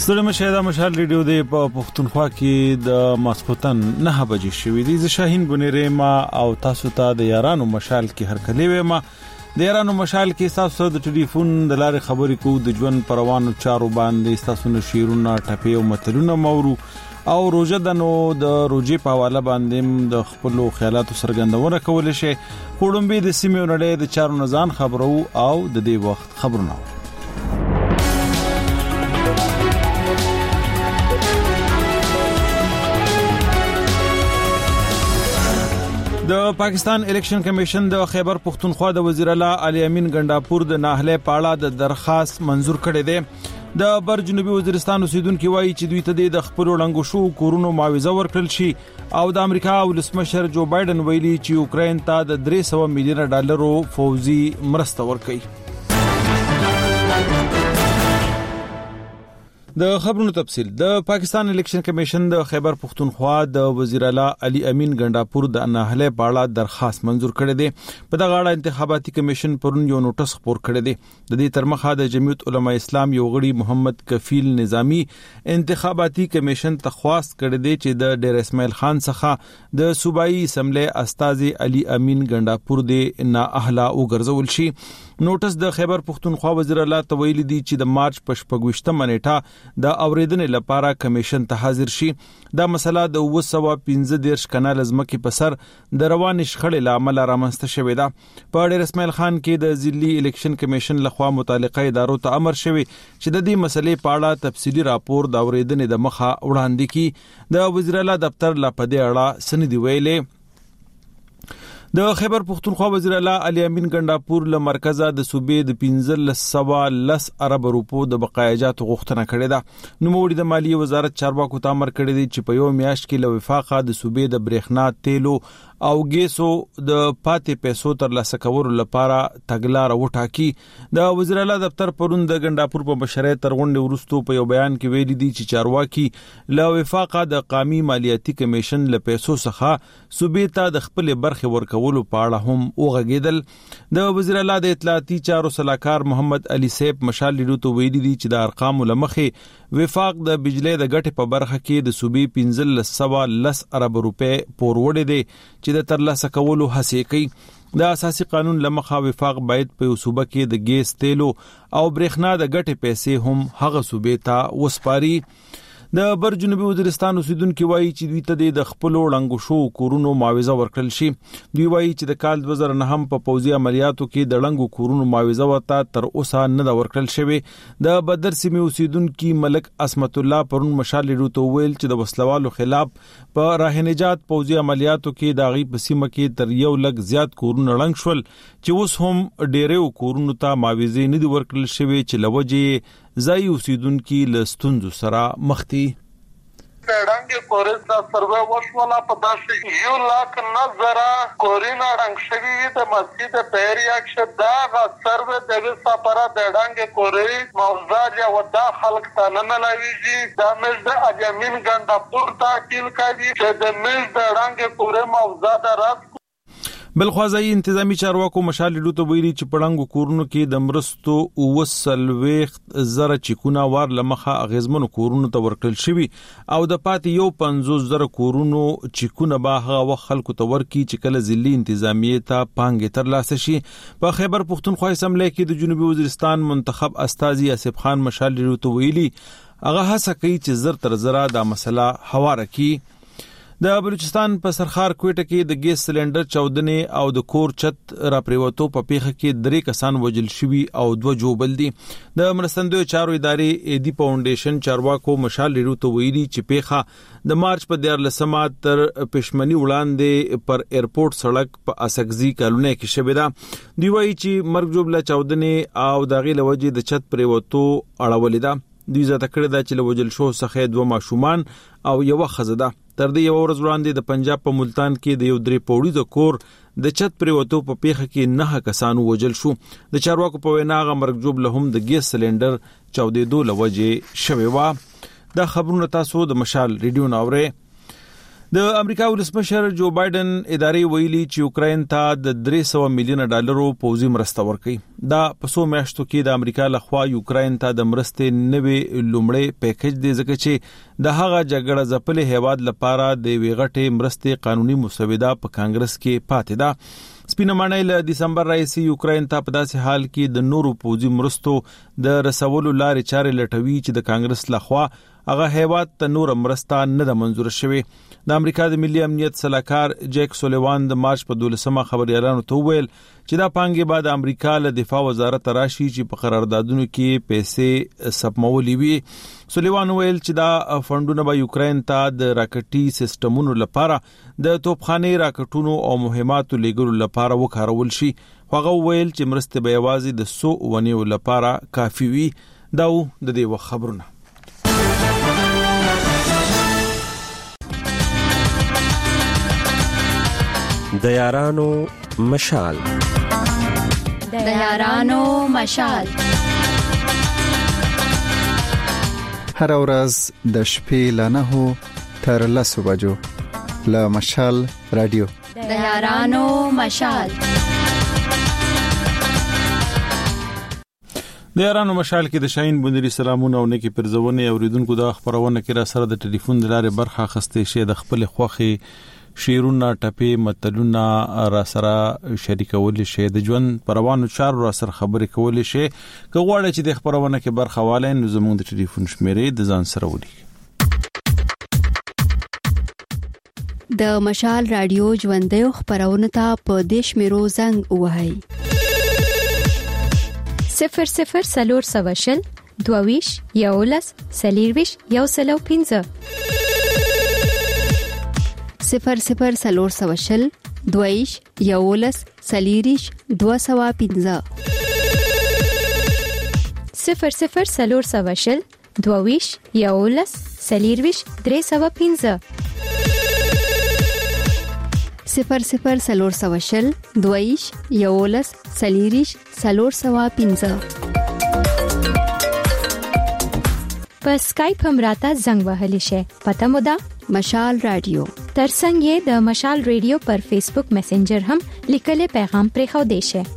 ستړي مشه دا مشال ریډیو دی په پښتونخوا کې د ماسپوتن 9 بجې شوې دي. زه شاهین بنيره ما او تاسو ته د یارانو مشال کې هرکلی وې ما د یارانو مشال کې تاسو د ټلیفون د لارې خبرې کوو د ژوند پروانو چارو باندې تاسو نو شیرونه ټپي او متلونه مورو او روزه دنو د روزي په حواله باندې د خپل خیالاتو سرګندونه کول شي. خورمبي د سیمې نړۍ د چارو نزان خبرو او د دې وخت خبرونه. د پاکستان الیکشن کمیشن د خیبر پختونخوا د وزیر اعلی علي امین ګنداپور د ناهله پاړه د درخواست منزور کړي دي. د بر جنوبي وزیرستان اوسیدونکو وایي چې دوی ته د خپل وړاندو شو کورونو معاوضه ورکړل شي او د امریکا ولسمشر جو بایدن ویلي چې یوکرين ته د 300 میلیون ډالرو فوزي مرسته ورکړي. د خبرونو تفصیل. د پاکستان الیکشن کمیشن د خیبر پختونخوا د وزیر اعلی علي امین ګنداپور د ناهله پاړه درخواست منزور کړي دي. په دغه اړه انتخاباتي کمیشن پرون یو نوټس خپور کړی دی. د دې ترمخه د جمعیت علماء اسلام یو غړي محمد کفیل نظامی انتخاباتي کمیشن ته خواست کړی دی چې د ډیر اسماعیل خان څخه د صوبایي اسمبلی استاذ علي امین ګنداپور د نااهله وګرځول شي. نوټس د خیبر پختونخوا وزیر اعلی ته ویلي دی چې د مارچ په 28 نیټه د اوریدنې لپاره کمیشن ته حاضر شي. دا مسله د 215 کانال ازمکه په سر د روان شخړې لامل رامنځته شوې ده. په ډیر اسماعیل خان کې د ضلعي الیکشن کمیشن لخوا متعلقه ادارو ته امر شوی چې د دې مسلې په اړه تفصیلی راپور د اوریدنې د مخه وړاندې کړي. د وزیر اعلی دفتر لا په دې اړه سندې ویلې. د خیبر پختونخوا وزیر اعلی علي امین ګنداپور له مرکزه د صوبې د 1510 ارب روپو د بقایجات غوښتنه کړې ده. نوموړي د مالیه وزارت چارواکو ته امر کړی دی چې په یو میاشت کې له وفاقه د صوبې د برېښنا تیلو او ګیسو د پاتې پیسو تر لاسه کولو لپاره تګلارې وټاکي. د وزیر اعلی دفتر پرون د ګنداپور په مشرۍ تر غونډې وروسته په یو بیان کې ویلي دي چې چارواکي له وفاقه د قومي مالیاتي کمیشن له پیسو څخه صوبې ته د خپل برخه ورکولو په اړه هم وغږیدل. د وزیر اعلی د اطلاعاتي چارو صلاحکار محمد علي سیب مشال لیدو ته ویلي دي چې د ارقام لمخې وفاق د بجلی د ګټې په برخه کې د صوبې 1510 ارب روپے پور وړي دي چې د ترلاسه کولو هڅه کوي. د اساسي قانون لمخه وفاق باید په صوبه کې د ګیس تیلو او برېښنا د ګټې پیسې هم هغه صوبې ته وسپاري. د بر جنوبي وزیرستان اوسیدونکو وایي چې دوی ته د خپل وړاندو شو کورونو معاوضه ورکړل شي. دوی وایي چې د کال 2009 په پوځي عملیاتو کې د لنګو کورونو معاوضه ورته تر اوسه نه ورکړل شوی. د بدر سیمې اوسیدونکو ملک اسمت الله پرون مشال لیدو ویل چې د وسلوالو خلاف په راه نجات پوځي عملیاتو کې د غي په سیمه کې تر یو لک زیات کورونه لنګ شول چې اوس هم ډېرو کورونو ته معاوضه نه ورکړل شوی چې لوجه ځای اوسیدونکو لستونزو سره مخ دي. ډنګ کورس دا سروې وشولا په داسې 1,00,000 کورینا ډنګ شوی د مسجد پیری اکشد دا سروې د وسپاره د ډنګ کوري موضوع یا ودا خلق ته نه لويږي. دا مز د اجمین ګنداپور ته تل کوي چې د مز د ډنګ کوري موضوع درس. بلخوازي انتظامی چارواکو مشال لیدو ته ویلي چې پړنګو کورونو کې د مرستو وسلويخت زره چکونه وار لمخه اغیزمنو کورونو ته ورکړل شوی او د پاتې یو 50,000 کورونو چکونه به هغه خلکو ته ورکي چې کله ضلعي انتظامیه ته پانګې تر لاسه شي. په خیبر پختونخوا اسمبلی کې د جنوبي وزیرستان منتخب استاذ اسف خان مشال لیدو ته ویلي هغه هڅه کوي چې زر تر زره دا مسله هواره کړي. د بلوچستان په سرخار کوټه کې د ګیس سلندر چاودنې او د کور چت را پریوتو په پیخه کې 3 کسان وژل شوي او 2 جوبل دي. د مرستندوی چارو ادارې ایدی فاونډیشن چارواکو مشال لیدو ته ویلي چې پیخه د مارچ په 14 تر پښمنی وړاندې پر ایرپورټ سړک په اسکزي کالونی کې شوې ده. دوی وایي چې مرګ جوړه چاودنې او د غیله وجې د چت پریوتو اړولې ده. دوی زده کړی دا چې لوجل شو څخه 2 ماشومان او یو خزه ده. تر دې یو ورځ وړاندې د پنجاب په ملتان کې د یو 3 پوړیزه کور د چت پریوتو په پیخه کې 9 کسان وژل شو. د چارواکو په وینا غ مرګ جوړ له هم د ګیس سلندر چاودېدو لوجه شوی و. دا خبرونه تاسو د مشال ریډیو ناوره. د امریکا ولسمشر جو بایدن ادارې ویلي چې یوکرين ته د 300 میلیون ډالرو پوځي مرسته ورکړي. دا په څو میاشتو کې د امریکا لخوا یوکرين ته د مرستې نوې لومړی پیکج دی ځکه چې د هغه جګړه ځپلې هیواد لپاره د ویغټې مرستې قانوني مسوده په کانګرس کې پاتې ده. سپینمانه له دسمبر راځي یوکرين ته په داسې حال کې د نورو پوځي مرستو د رسولو لارې چارې لټوي چې د کانګرس لخوا هغه هیواد ته نور مرسته نه ده منزور شوې. د امریکا د ملي امنیت سلاکار جیک سولیوان د مارچ په 12مه خبريالانو ته ویل چې دا پانګې بعد امریکا له دفاع وزارت راشي چې په قراردادونو کې پیسې سپمولې وي. سولیوان ویل چې دا فندونه به یوکرين ته د راکټي سیستمونو لپاره د توپخانه راکټونو او مهماتو لګولو لپاره وکارول شي. هغه ویل چې مرسته به یوازې د 100 ونیو لپاره کافي وي. دا د دې خبرونه. د یارانو مشال د یارانو مشال هر ورځ د شپې ل 9 تر 10 بجو له مشال رادیو د یارانو مشال. د یارانو مشال کې د شاهین بندري سلامونه او نیکی پرزونه اوریدونکو د خبرونه کې را سره د ټلیفون د لارې برخه خسته شي د خپل خوخي شیرونه ټپې متلونه را سره شریکول شي د ژوند پروانو چار را سره خبرې کول شي. کغواړي چې د خبرونه کې برخه والي نو زموږ د ټلیفون شمیرې د ځان سره ولي. د مشال رادیو ژوندې خبرونه ته په دیش میرو زنګ وهاي 00 سلور سواشل دوویش یولس سلیرویش یوسلو 15 00 سلور سواشل دویش یولس سلیریش 215 00 سلور سواشل دوویش یولس سلیرویش 315 00 سلور سواشل دویش یولس سلیریش 315 په سکایپ هم راته زنګ وهلی شي. پته مو ده مشال رادیو. ترڅنګ یې د مشال رادیو پر فیسبوک میسنجر هم لیکلي پیغام پرې خو دی شي.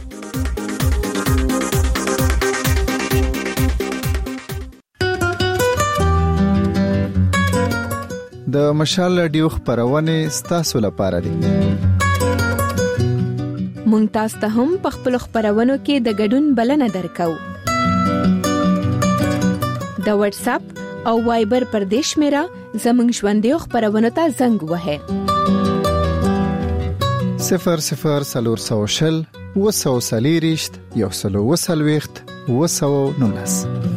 د مشال رادیو خبرونه ستاسو لپاره دي. مونږ تاسو ته هم په خپل خبرونو کې د ګډون بلنه درکو. د واتس اپ او وایبر پر دیش میرا زمنګ ژوندې خبرونه ته زنګ وهه 00 سلور سواشل وسو سلیریشت یوسلو وسلويخت وسو نونس.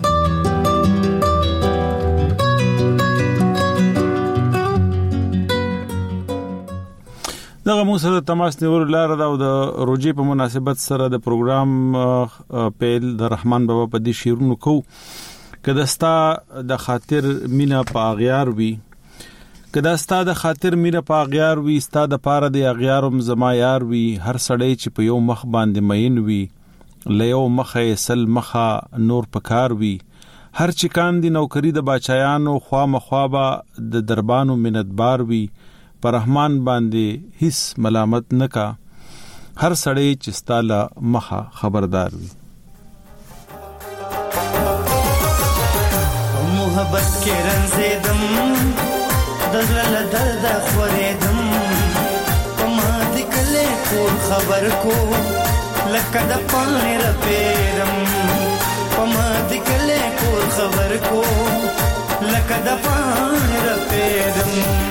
دغه مو سره تماس نیول لاره دا او د روجي په مناسبت سره د پروګرام پیل د رحمان بابا په دې شیرونو کو کداستا د خاطر مینا په اغیار وی کداستا د خاطر مینا په اغیار وی ستا د پاره د اغیارم زما یار وی هر سړی چې په یو مخ باندې مین وی لیو مخه سل مخه نور پکار وی هر چکان دی نوکری د باچایانو خوا مخوابه د دربانو منتبار وی پر رحمان باندې هیڅ ملامت نکا هر سړی چې ستاله مخه خبردار وی. محبت کې رنځېدم د زړه له درده خورېدم په ما دې کله کور خبر کو لکه د پاڼې رپېدم په ما دې کله کور خبر کو لکه د پاڼې رپېدم.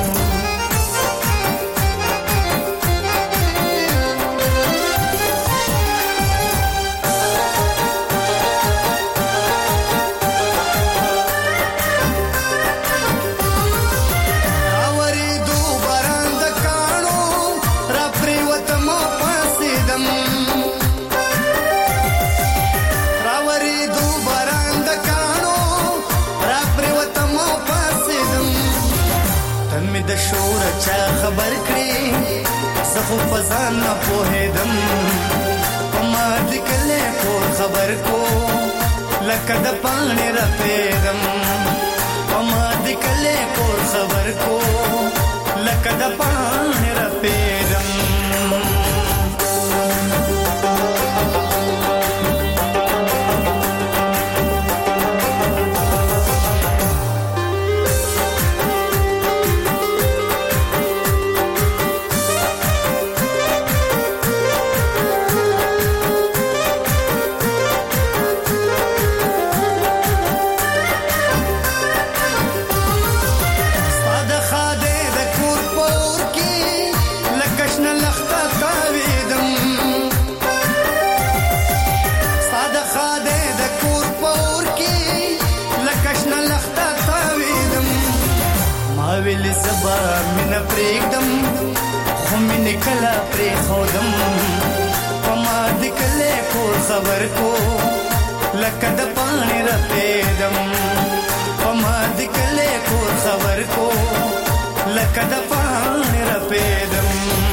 خبر کړی زخو فزان نه پوهېدم په ما دې کله کور خبر کو لکه د پاڼې رپېدم په ما دې کله کور خبر کو لکه د پاڼې رپېدم. لکشن لخته تاویدم ساده خاده د کور پور کې لکشن لخته تاویدم ما ویل سبا مینه پرېږدم خو مینه کله پرېښودم په ما د کلي کور خبر کو لکه د پاڼې رپېدم په ما د کلي کور خبر کو لکه د پاڼې رپېدم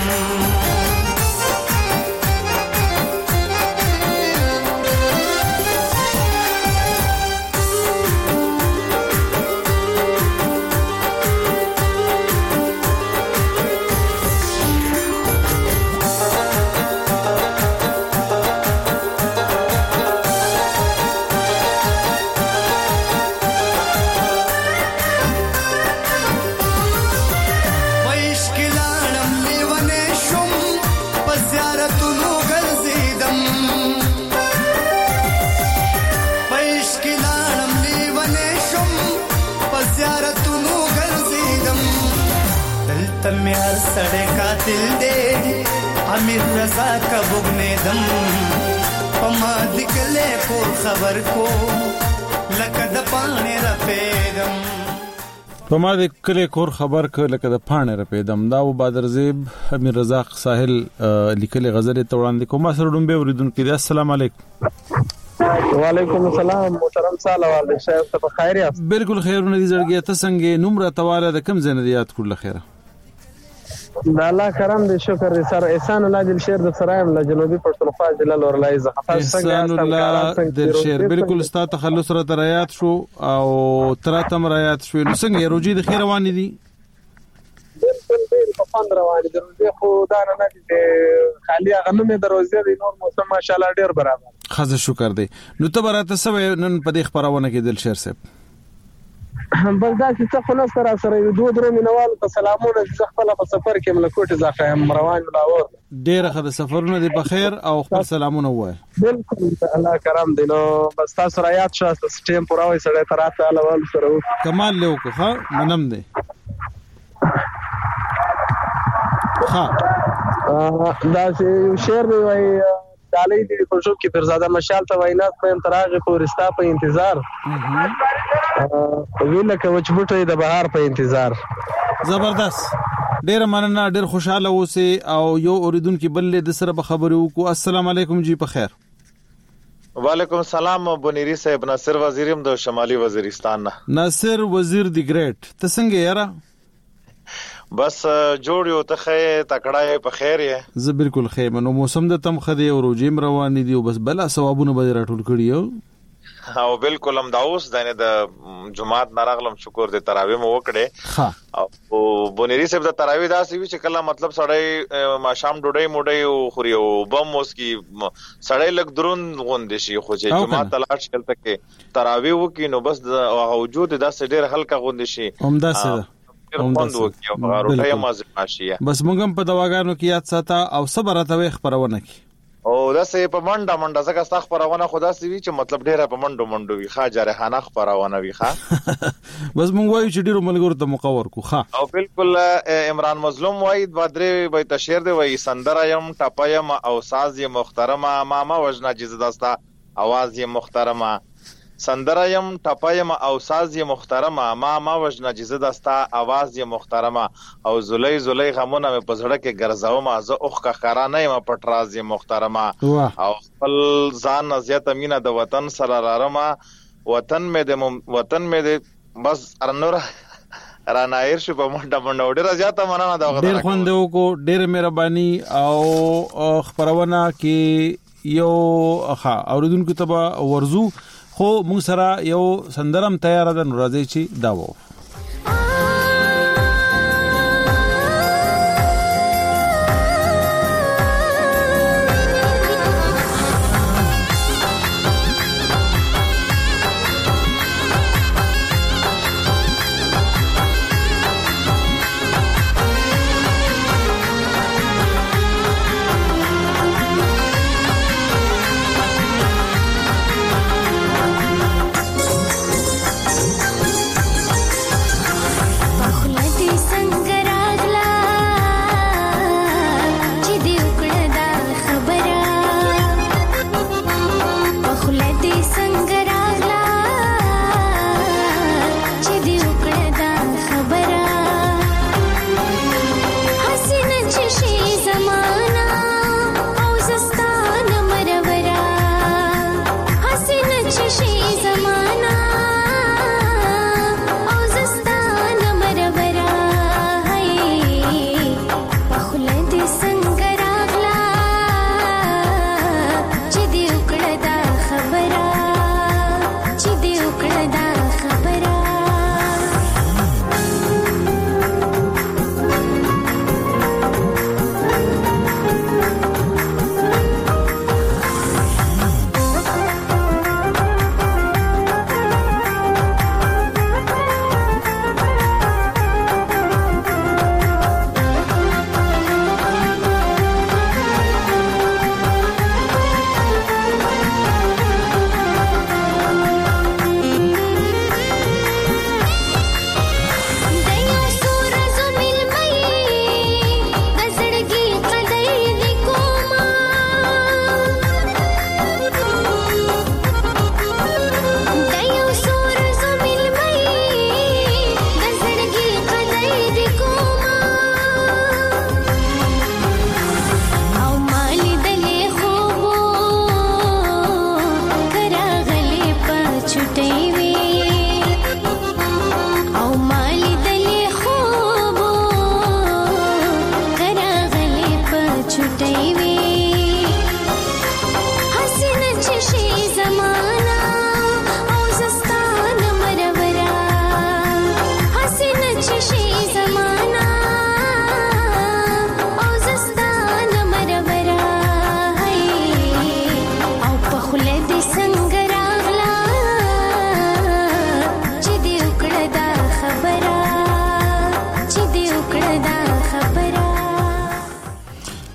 تمیار سڑے قاتل دے امیر رضا کا بگنے دم پما دکلے پور خبر کو لکد پانے رپیدم پما دکلے کور خبر کو لکد پانے رپیدم دا و بادر زیب امیر رضا ساحل لیکل غزل توڑان دی کوما سره ډومبه اوریدونکو دی السلام علیکم وعلیکم السلام محترم سالوال شیخ ته بخیر یاست بالکل خیرونه دي زړګي ته څنګه نمره تواله د کم زنه یاد کول خیره دا الله کرم دې شکر دې سر احسان الله دل شیر د سرایم له جنوبي پښتونخوا ضلع لورلای زخفا احسان الله دل شیر بالکل ستا تخلص را ترایات شو او تراتم رایات شو نو څنګه روجي د خیر روان دي بالکل په 15 روان دي روجي خو دا نه دي خالی غنمه د روزي د نور موسم ماشاءالله ډیر برابر خزه شکر دی نو ته براته سوي نن په دې خبرونه کې دل شیر صاحب بل دا چې څه خلاص سره یو دوه درو مینوال په سلامونه ز خپل په سفر کې ملکوټ ځخه روان ولاور ډیر خد سفرونه دی په خیر او خپل سلامونه وای بالکل الله کرم دی نو بس تاسو را یاد شاسته سټیم پوراوي سره تراته الاول سره کمال له کو ها منم دی ها دا چې شعر دی وای دالې دی په شو کې پرزاده مشال ته وینات په انتراغ پورستا په انتظار ویل که وچبټې د بهار په انتظار زبردست ډیر مننه ډیر خوشاله اوسئ او یو اوریدونکو بل د سره به خبرو کو السلام علیکم جی په خیر وعلیکم السلام بنيري صاحب ناصر وزیرم د شمالي وزیرستان ناصر وزیر دی ګریټ ته څنګه یاره بس جوړ یو ته تکړه په خیر یې زه بالکل خیر نو موسم د تم خدي او روجیم روان دي او بس بلا ثوابونه به راټول کړیو او بالکل هم دا اوس د جمعات ناراغلم شکر د تراوی مو وکړي او بنيري صاحب د تراوی داسې وی چې کله مطلب سړی ماشام ډوډۍ موډۍ او خوري او بم اوس کی سړی لګ درون غوندې شي خو چې جمعات تلاش کړته کې تراوی وکي نو بس د وجود داسې ډیر هلکا غوندې شي همدا سره بس موږ هم په دواګانو کې یاد ساته او صبر راته خبرونه کی او دا سه په منډه زکه ستا خبرونه خدا سي وی چې مطلب ډیره په منډو وی ښه جارحانه خبرونه وی ښه بس موږ وایو چې ډیرو ملګرو ته مقور کو ښه او بالکل عمران مظلوم وای بدرې وای تشهیر دی وای سندرایم ټپایم او ساز یې محترمه ماما وجنا جزداستا आवाज یې محترمه سندرایم ټپایم او ساز یې محترمه ما وجنا جزداستا आवाज یې محترمه او زلی غمونه په زړه کې ګرځاوم از اوخ کا خرانه ما پټراز یې محترمه او خپل ځان زیات مینه د وطن سره رارمه وطن مې د بس ارنور رانایر شو په منډه ډیره زیاته مننه دا ډیر خوندو کو ډیر مهرباني او خبرونه کې یو اخا اوریدونکو ته ورزو خو موږ سره یو سندرم تیار ده نو راځي چې دا وو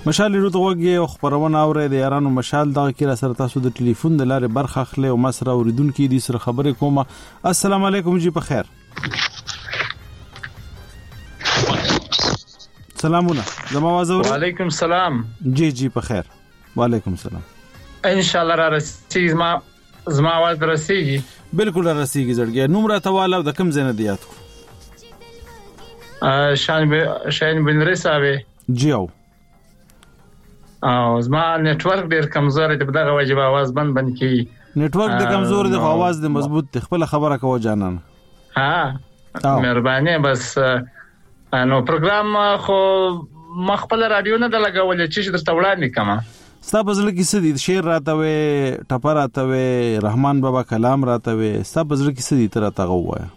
مشال روغږي او خبرونه اوري د یارانو مشال دغه کې را سره تاسو د ټلیفون د لارې برخه اخلي او مسره اوریدونکو دي سره خبرې کومه. السلام علیکم جی په خیر. سلامونه زما आवाज اوري؟ وعلیکم السلام. جی جی په خیر. وعلیکم السلام. ان شاء الله را رسیږي زما आवाज رسیږي؟ بالکل را رسیږي زړګي. نوم راته والا د کوم ځای نه دی یاتو؟ شاین بن رساوي. جی او زما نتورک ډیر کمزور دی، په دغه وجه आवाज بند کی. نتورک د کمزور دی خو आवाज د مضبوط دی. خپل خبره کوو جانان. ها مهرباني. بس نو پروګرام خو مخبل رادیو نه د لګولې چې درته وړاندې کما. ستا بزړه کې څه دي؟ شعر راته وې، ټپه راته وې، رحمان بابا کلام راته وې. ستا بزړه کې څه دي ته راته ووایه؟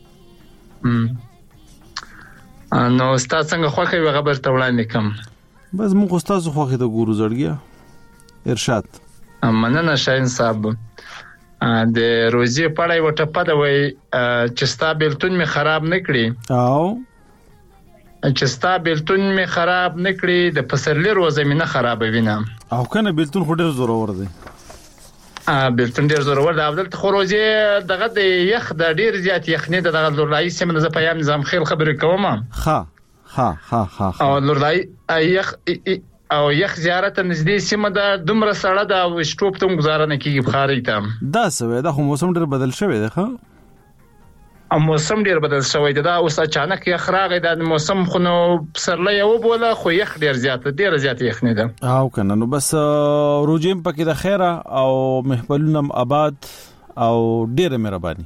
نو ستا څنګه خوښه وي خبر ته وړاندې کم؟ بس موږ ستاسو خوښه ته ګورو زړګیا. ارشاد. مننه شاین صاحب. د روزي پړای و ټپه دا وای چې ستا بیلتون می خراب نکړي. او چې ستا بیلتون می خراب نکړي د پسرلی روزه می نه خراب وینم. او کنه بیلتون خو ډیر زورور دی. بیلتون ډیر زورور دی. عبدل خو روزي دغه د یخ د ډیر زیات یخنی دغه لورلای سیمه د پیام نظام خیل خبرې کوم. ها او لورلای او یخ زیارت نږدې سیمه د دومره سړه د شټوب ته گزاره نه کیږي بخاري ته. دا سوي دا خو موسم ډیر بدل شوی دی. ښه موسم ډیر بدل شوی دی. دا اوس اچانک یخ راغی. د موسم خو نو سرله یو بوله خو یخ ډیر زیات یخ نه ده. او کنه نو بس روجیم پکې د خیره او محفلونم آباد او ډیر مهرباني.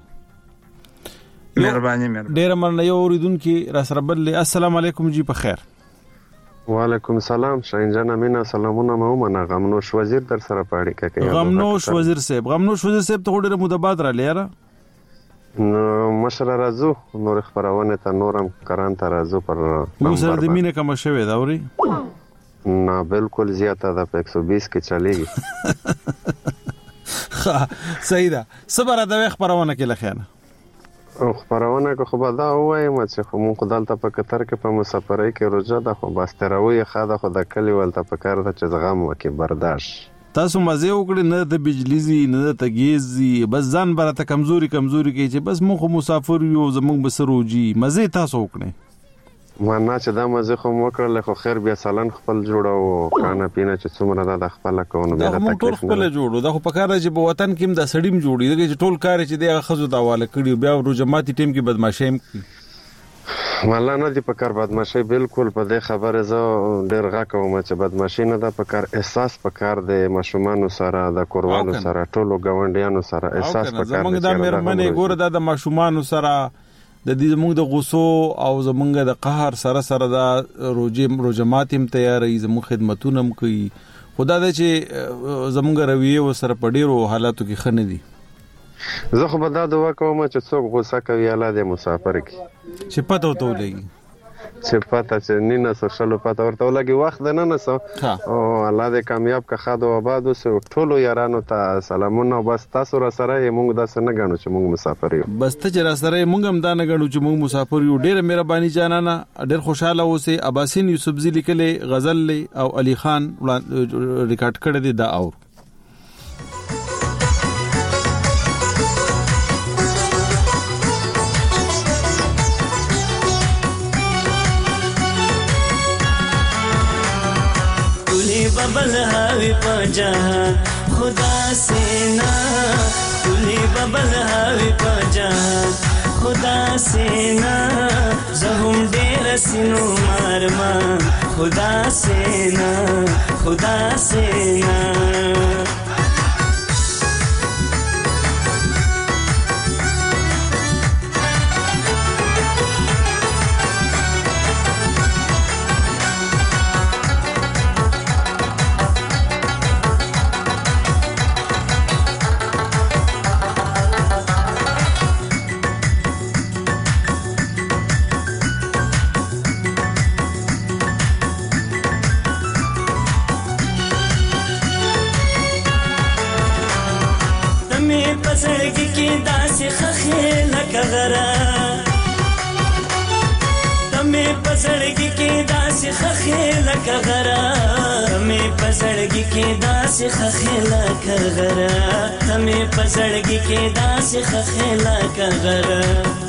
ډیر مننه. یو اوریدونکو را سره بل. السلام علیکم جی په خیر. وعلیکم السلام شاین جان امینه سلامونه مو منه. غمنوش وزیر در سره پاړی کوي. غمنوش وزیر صاحب ته ډېر مدباد را لیاره. نو مشر راځو نور خبرونه ته نورم کران ته راځو پر نو سره د مینه کوم شوی دا اوري؟ نه بالکل زیاته ده په 120 کې چلیږي. صحیح ده. صبر د خبرونه کې لخيانه خبرونه کو خو دا وایم چې خو مونږ دلته په قطر کې په مسافرۍ کې روزه ده خو بس تروي خاده خو د کلی ولته په کار ده چې زغم وکي برداشت. تاسو مزه وکړئ نه د بجلیزي نه د تګیزي بس ځان برته کمزوري کې چې بس مونږ مسافر یو زمونږ بسروجي مزه تاسو وکړئ. معنا چې دا مزه خو وکړل خو خیر بیا سالن خپل جوړو خانه پینه چې څومره دا خپل کوونه بیا دا ټول خپل جوړو. دا خو په کار چې په وطن کې د سړیم جوړي چې ټول کار چې د خزو د حواله کړي بیا روجماتي ټیم کې بدمعشي والله نه دی په کار بدمعشي. بالکل په دې خبره زه ډیر غا کوم چې بدمعشي نه ده په کار. احساس په کار د ماشومان سره د کوروانو سره ټولو غونډیانو سره احساس په کار. زمونږ د مېرمنې ګوره د ماشومان سره د دې زمونږ د غوسو او زمونږ د قهر سره دا روجمات هم تیارې زموږ خدمتونه هم کوي. خدا دې چې زمونږ رویه و سره په ډیرو حالاتو کې خنه دي. زه خو به دا دعا کوم چې څوک غوسه کوي الله دې مسافر کی چې پته وته ولګي چې پته چې نه سوشل پته ورته ولګي وخت نه نسو او الله دې کامیاب کا خاد او آباد وسه ټولو یارانو ته سلامونه. بس تاسو را سره موږ داسې نه غنو چې موږ مسافر یو. بس ته چې را سره موږ هم دا نه غنو چې موږ مسافر یو. ډېر مهرباني جانانه ډېر خوشاله اوسه. اباسین یوسفزی لیکلې غزل او علي خان ریکارډ کړی دی دا اور बबल हावी पजहान खुदा से ना तुली बबल हावी पजहान खुदा से ना जहुम डेर सिनो मारमा खुदा से ना پسړګي کې داسې خخې لکه غره تمه پسړګي کې داسې خخې لکه غره کې داسې خخېلا کغره تمه پزړګي کې داسې خخېلا کغره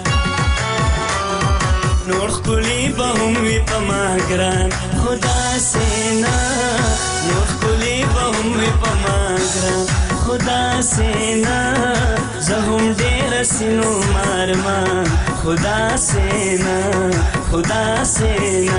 نور خلی به هم وي په ما ګران خدا سینا نور خلی به هم وي په ما ګران خدا سینا زه هم ډېر سينو مارمان خدا سینا خدا سینا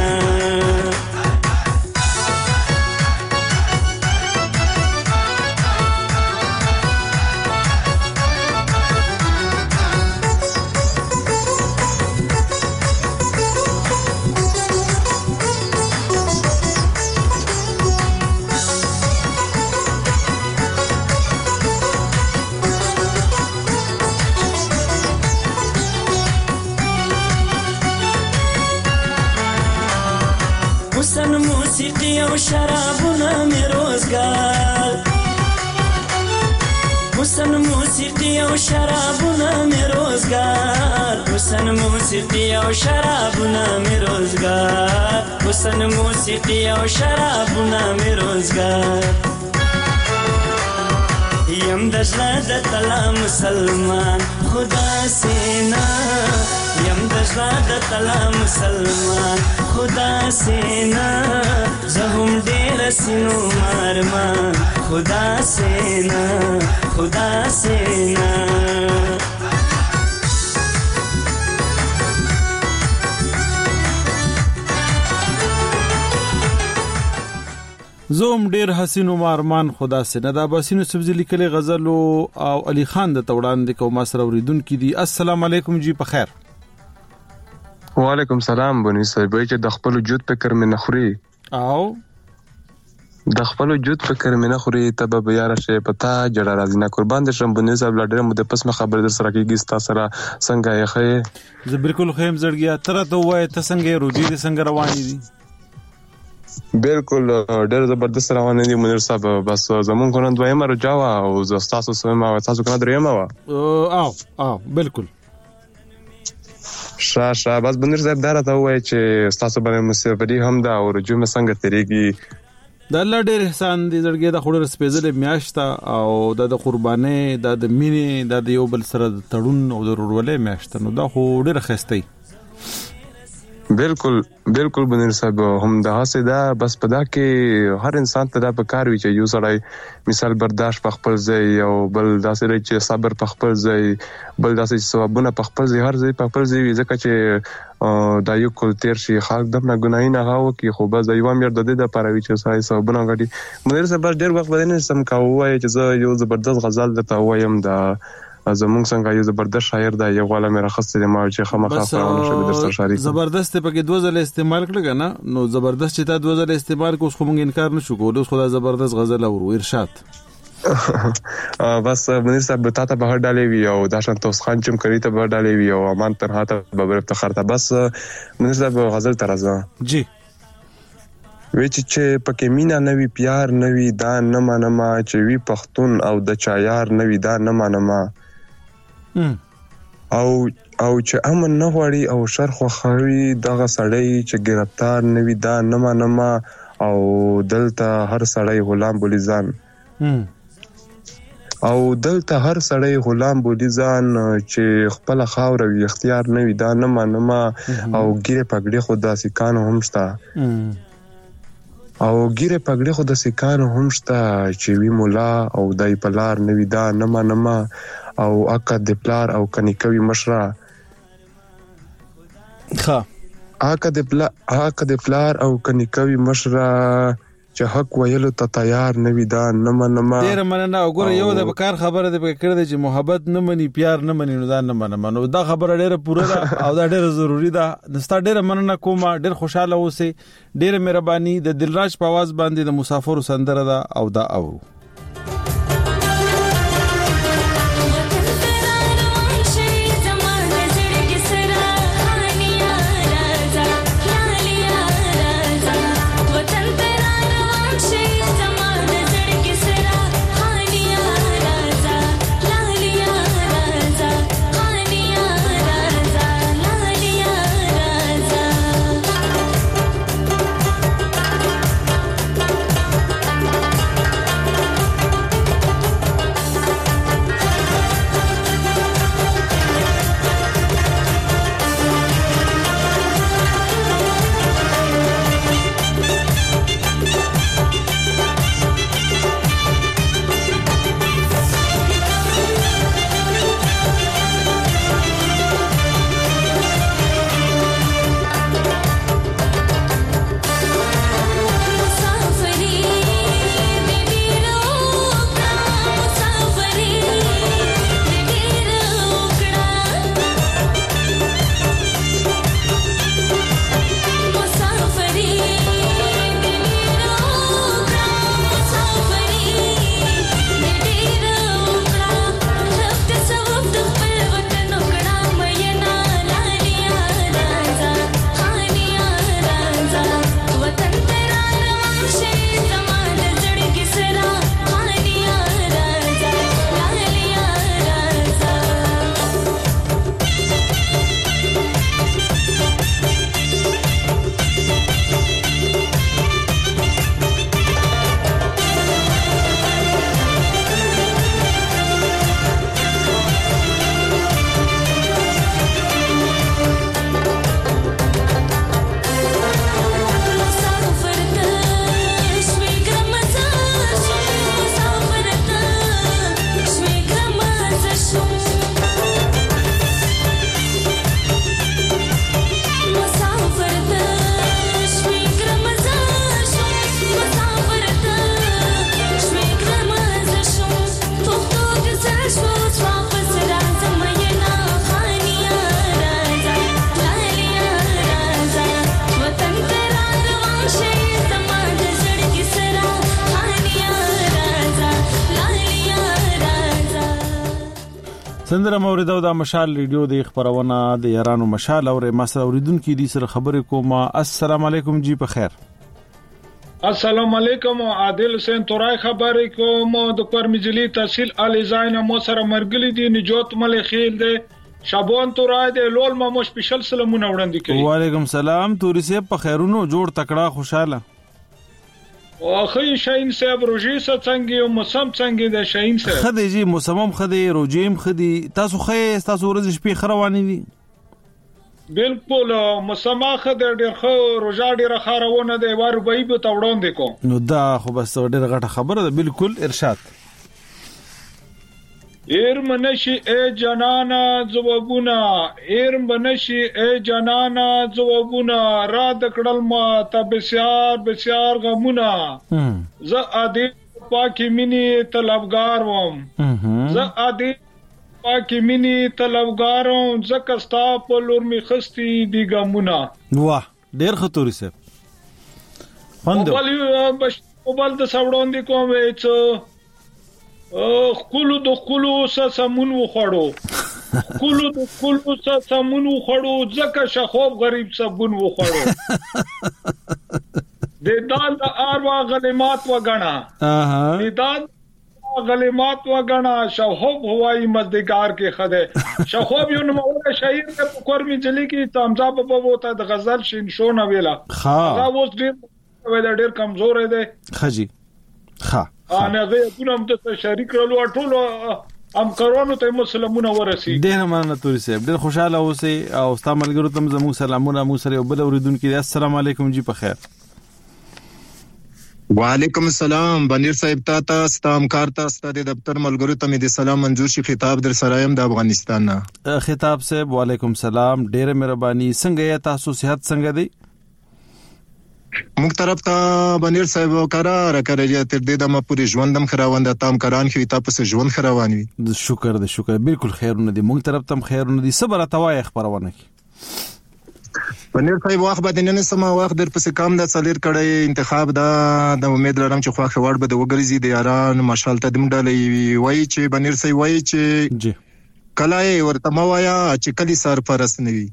موسیقی او شرابونه می روزگار حسن موسیقی او شرابونه می روزگار حسن موسیقی او شرابونه می روزگار حسن موسیقی او شرابونه می روزگار یم دجلا د تلا مسلمان خدا سینا یم دجلا د تلا مسلمان خدا سینا زهم ډېر سينو مارمان خدا سینا خدا سینا زوم ډیر حسین و مارمان خدا سينه دا باسینو سبزی لیکلي غزل او علي خان د توړان د کوم سره اوریدونکو دي السلام علیکم جی په خیر وعلیکم سلام بني صاحب چې د خپل وجود فکر مې نخوري او د خپل وجود فکر مې نخوري تب به یار شي پتا جړه راځي نه قربان دې شم بني صاحب لډره مو د پس خبر در سره کېږي ستا سره څنګه یې خې زه بالکل خیم زړګیا تر ته وای ته څنګه روزي دې څنګه روانې دي بالکل ډېر زبردست روان دي منیر صاحب بس زمون کو نن دویمه رجاوا او زستاسو سمه او تاسو کنه دریمه وا او بالکل شا بس بنیر صاحب دا راته وای چې تاسو باندې مسافري هم دا او رجوع مې څنګه تیریږي د الله ډېر احسان دې زړګي د خوري سپېزلې میاشتا او د قربانې د مینې د یو بل سره تړون او د ورولې میاشتا نو دا خو ډېر خستې بالکل بنیر صاحب هم دا هسه دا بس پدا کې هر انسان ته دا پکار وي چې یو سړی مثال برداشت په خپل ځای او بل داسې چې صبر په خپل ځای بل داسې ثوابونه په خپل ځای هر ځای په خپل ځای ځکه چې دا یو کول تیر شي خلک دمه ګناهی نه هاو کې خو بس د یو امر د دې لپاره وي چې سای ثوابونه غټي منیر صاحب ډېر وخت بدنه سم کاوه چې زه یو زبردست غزل درته وایم دا زمونږ څنګه یو زبردست شاعر دی یو غواړم مې راخصته ما چې خامخا فرونه شوی در سره شریک زبردست په کې دوه ځله استعمال کړل نه نو زبردست چې تا دوه ځله استعمال کوس خو مونږ انکار نشو کولای اوس خدای زبردست غزل او ارشاد بس منیر صاحب ته به ډالې وی او دا شان توس خان چم کړی ته به ډالې وی او امان تر هاته به افتخار ته بس منیر صاحب غزل ترازه جی چې پکې مینا نوی پیار نوی دا نه مانما چې وی پختون او د چایار نوی دا نه مانما او چې امن نه غواړي او شرخ خوي دغه سړی چې گرفتار نوی دا نه مانما او دلته هر سړی غلام بولیزان او دلته هر سړی غلام بولیزان چې خپل خاور وی اختیار نوی دا نه مانما او ګیره پګړي خدا سکان هم شتا او ګیره پګړي خو د سکانو هم شته چې وی مولا او دای پلار نوی دا نه مانما او اکا د پلار او کني کوي مشره ها اکا د پلار او کني کوي مشره چې حق ویلو ته تیار نوی دا نه مانما ډیر مننه وګوره یو د بکار خبره ده کړه چې محبت نه مني پیار نه مني نو دا نه مانما نو دا خبره ډیره پوره ده او دا ډیره ضروری ده نستا ډیره مننه کوم ډیر خوشاله اوسې ډیره مهرباني د دلراج په आवाज باندې د مسافر سندره ده او دا او سندره مورید او د مشال ریډیو د خبرونه د یارانو مشال او ما سره اوریدونکو دي سره خبرې کوم. السلام علیکم جی په خیر. السلام علیکم عادل حسین تورای خبرې کوم د پرمجلی تحصیل علی زاین مو سره مرګلی دي نجات مل خیل دي شابون تورای د لول ما مو سپیشل سلامونه وړاندې کوي. وعلیکم سلام توري سه په خیرونو جوړ تکړه خوشاله. واخی شاهین صاحب روجي څنګه او موسم څنګه د شاهین صاحب خدای جی موسمم خدای روجیم خدای تاسو خې تاسو ورځ شپې خروانی دي بالکل موسم خدای ډېر خو روجا ډېر خارونه دی وار به به توړون دي کو نو دا خو بس ډېر غټه خبره ده بالکل ارشاد ایر منشی ای جنانا زوابونا ایر منشی ای جنانا زوابونا را دکڑل ما تا بسیار بسیار غمونا ز عادی پاکی منی طلبگار وم ز عادی پاکی منی طلبگار وم ز کستا پلور می خستی دی غمونا. واه ډیر خطوري سه خوندو موبایل د سوړون دی کوم ایڅ خلو د خلو سمون وخړو خلو د خلو سمون وخړو ځکه شخوب غریب سبون وخړو د دال د اروا غنیمات وګڼا د دال غنیمات وګڼا شخوب هوای مزدګار کې خده شخوب یو نو شاعر په کورمي جلی کې تامزا په وته د غزل شینشونه ویلا هغه اوس ډیر کمزور دی خجی ها انا غي کوم د شریک رلو ټول ام کارونو ته مسلمانونه ورسي ډیر مننه توري صاحب ډیر خوشاله اوسئ او استاد ملګرو ته زموږ سلامونه مو سره بل اوریدونکو السلام علیکم جی په خیر. وعلیکم السلام بنیر صاحب تا ستام کارتا ستاد دفتر ملګرو ته می د سلام منظور شي خطاب در سره يم د افغانستان نه خطاب صاحب وعلیکم السلام ډیر مهرباني څنګه یا تاسو صحت څنګه دی موږ طرف ته بنیر صاحب قرار کړی تر دې دمه پوری ژوندم خراوند تام کران خو تاسو سره ژوند خروان وي شکر بالکل خیرونه دي موږ طرف ته خیرونه دي صبر توای خبرونه کی بنیر صاحب واخ بدننه سما واخ در پسې کام د څلیر کړی انتخاب دا د امید لرم چې خو خبر به د وګرځي د یاران مشال تدم ډلې وای چې بنیر صاحب وای چې جی کلای ورته موایا چې کلی سرپرست نوي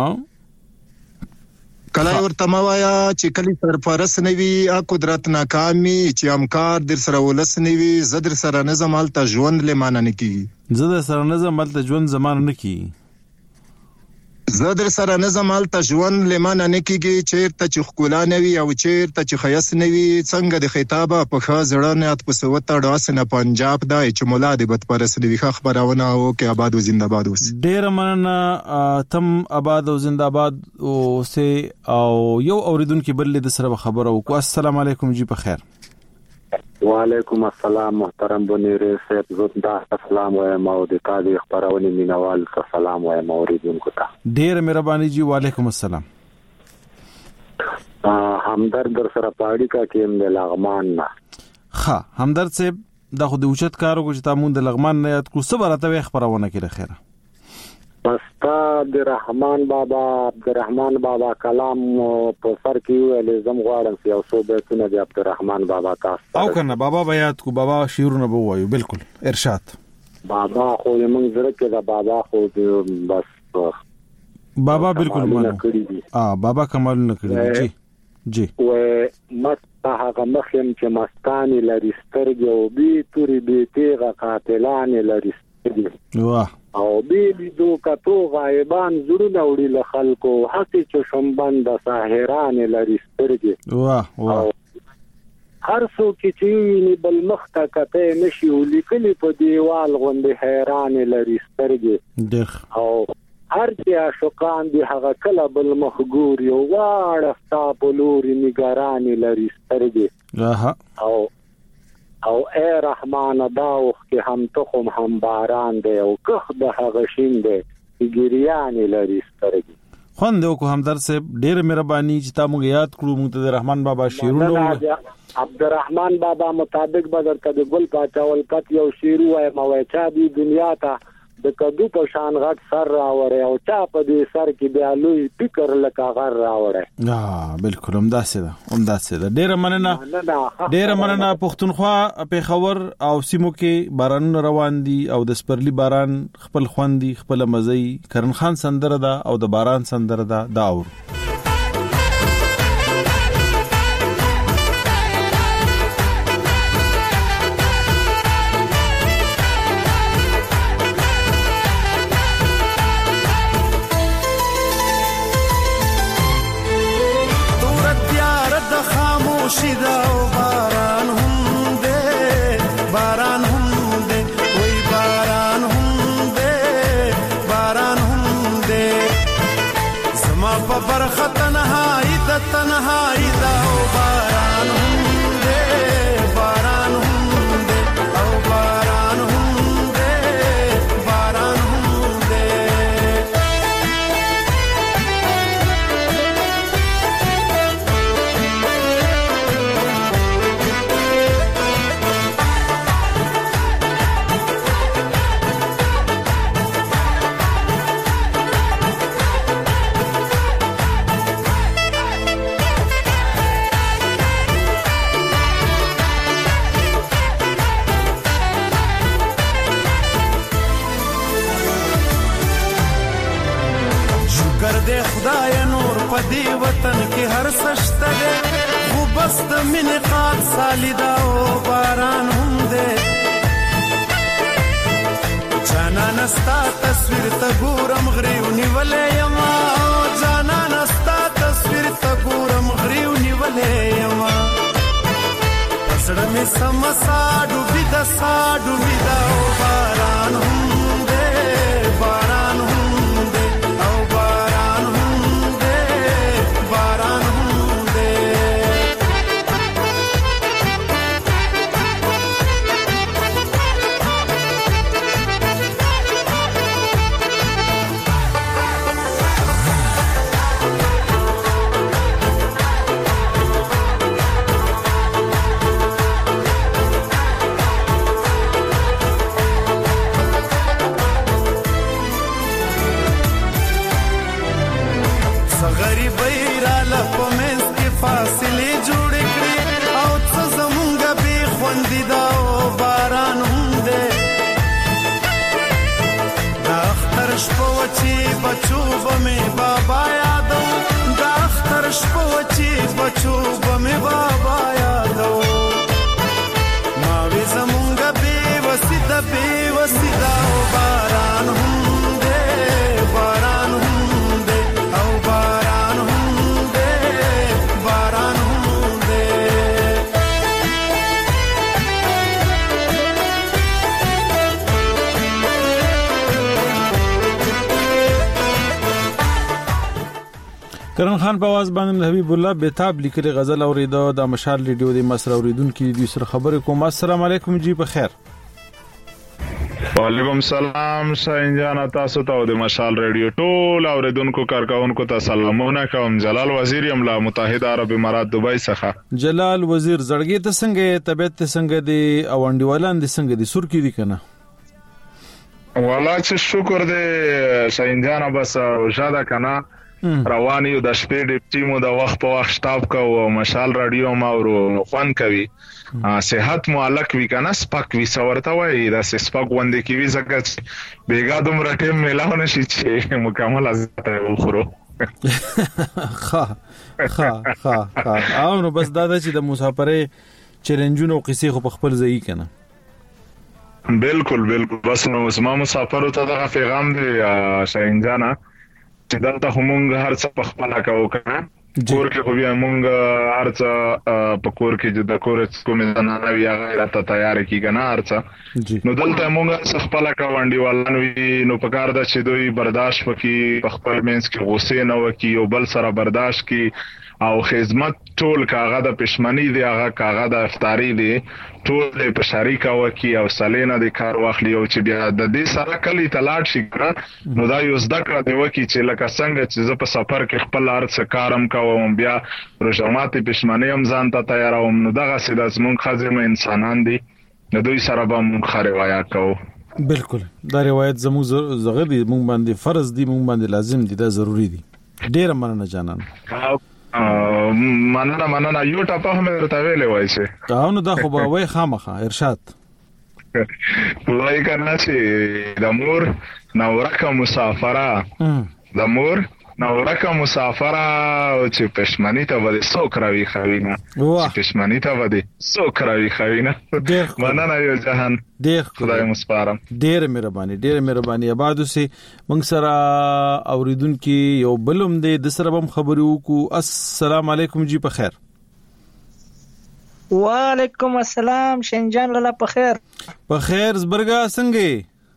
کلای ورته موایا چې کلی سرپرست نوي ا قدرت ناکامي چې امکار در سره ولس نوي زدر سره نظم ال ته ژوند لمانه نکی زدر سره نظم ال ته ژوند زمانه نکی زدر سره نظم ال ته ژوند لمانه نکیږي چیرته چې خکولا نوي او چیرته چې خیس نوي څنګه د خطابه په خازړه نه ات پسوته داسنه پنجاب دای چې مولا د بت پرس دی خبرونه او کې آباد او زنده باد اوس ډیر مننه تم آباد او زنده باد او سه او یو اوریدونکو بل د سره خبره وکړه. السلام علیکم جی په خیر. وعلیکم السلام محترم بنیر صاحب زنده سلام وایم او د تاسو خبرونه مینوال سلام وایم اوریدونکو ته ډیر مهرباني جی. وعلیکم السلام. همدرد در سره پاړی کا کېم د لغمان نه ها همدرد صاحب دا خو د اوچت کارو کو چې تاسو د لغمان نه یاد کو صبر ته خبرونه کړه خیره پستا د رحمان بابا کلام په سر کې ویل زم غواړم چې اوسو به څنګه د عبدالرحمن بابا تاسو او کنه بابا بیات کو بابا شیرونه بو وایو بالکل ارشاد بابا خو موږ زړه کې دا بابا خو بس بابا بالکل مانو بابا کمال نه کړی جی و مست هغه مخم چې مستانی لري سترګې او بي توري بي تیغه قاتلان لري سترګې واه او بیلی دو کتو غایبان زړونه وړي له خلکو هڅې چې شمبند ساحران لري سترګې واه هر څوک چې ویني بل مخ ته کته نشي ولیکلي په دیوال غوندې حیران لري سترګې او هر چې عاشقان دي هغه کله بل مخ ګوري او واړه ستا په لوري نګران لري سترګې او اے رحمان دا وخت هم تخم هم باران دی او کخ د هغه شین دی ګریان لري سترګې خوند کو همدرد صاحب ډیر مهرباني چې تاسو یاد کړو موږ د رحمان بابا شیرونه عبدالرحمن بابا مطابق بدر کده ګل پاچاول کت یو شیر وای موچا دی دنیا ته د کدو په شان غټ سر راوړی او چا په دې سر کې بیا لوی فکر لکه غر راوړی. بالکل همداسې ده ډېره مننه پښتونخوا پېښور او سیمو کې بارانونه روان دي او د سپرلی باران خپل خوندي خپل مزي کرن خان سندره ده او د باران سندره ده دا اور شیدا او باران هم دے وای باران هم دے زما په برخه تنهایی دا او باران هم دے او باران هم دے دی وطن کې هر سشته ده خو بس د مینې قات سالیدا او باران هم ده جانا نستا تصویر ته ګورم غریو نیولې یما جانا نستا تصویر ته ګورم غریو نیولې یما پسړه مې سمسا ډوبې دا او باران هم ده باران هم بچو بمې بابا یادو ما وې زمونږ بې وسیدا او باران هم دې او باران هم دې کرن خان په आवाज باندې حبیب الله بیتاب لیکلي غزل اوریدو د مشال ریډیو د مصر اوریدونکو د سره خبرې کوم. السلام علیکم جی په خیر. وعلیکم السلام شاین جان تاسو ته د مشال ریډیو ټول اوریدونکو کارکونکو ته سلامونه کوم. جلال وزیر املا متحده عرب امارات دوبۍ څخه. جلال وزیر زړګي ته څنګه طبيعت ته څنګه دی او انډیوالان دي څنګه دي سور کې دي کنه والله چې شکر دې شاین جان بس وشاده کنه رواني د شپې د ټیمو د وخت په وخت سٹاپ کو مشال رادیو ما ورو خوان کوي صحت معلق وی کنه سپک وی سورته وای دا سپک وندې کی وی زګه بیګا دوم رټه ملاو نشي چې مکمل ازته وخورو او نو بس دا چې د مسافرې چیلنجونو قصې خو په خپل ځای کنه بالکل بس نو زما مسافرو ته دا پیغام دی شاین جانا چې دلته همونګ هر څه په خپل کاو کنه کور کې خو بیا مونږ هر څه په کور کې د کور کومه زنانه وی هغه ته تیار کی کنه هر څه نو دلته مونږ څه خپل کاوندې والانو نو په کار د چې دوی برداشت وکي په خپل مینس کې غوسه نه وکي او بل سره برداشت کی او خدمت ټول کاغه د پښمنۍ دی هغه کاغه د افطاری دی ټول په شریکه وکي او سلینا د کار واخلي او چې بیا د دې سره کلی تلاټ شي نو دا یو ذکر دی وکي چې لکه څنګه چې ز په سفر کې خپل ارڅ کارم کوم بیا رجمات پښمنۍ هم ځان ته تیاروم نو دغه سیده زمون خزمه انسانان دي د دوی سره به مون خرویا کوو بالکل دا روایت زموږ زغه دي مونږ باندې فرض دي مونږ باندې لازم دي دا ضروری دي ډیر مننه جانان مننه یو ټاپه هم درته ویلې وای شي نو دا خو به وای خامخه ارشاد وای کنه چې د مور نورکه مسافره د مور نورکه مسافره چې پښمنی ته ودی څوک راوي خوینه چې پښمنی ته ودی څوک راوي خوینه مننه یو جهان ډیر خدای مسپارم ډیر مهرباني آبادو سي موږ سره اوریدونکو یو بلوم دې د سره هم خبرو کو السلام علیکم جی په خیر وعلیکم السلام شنجان لاله په خیر زبرګا څنګه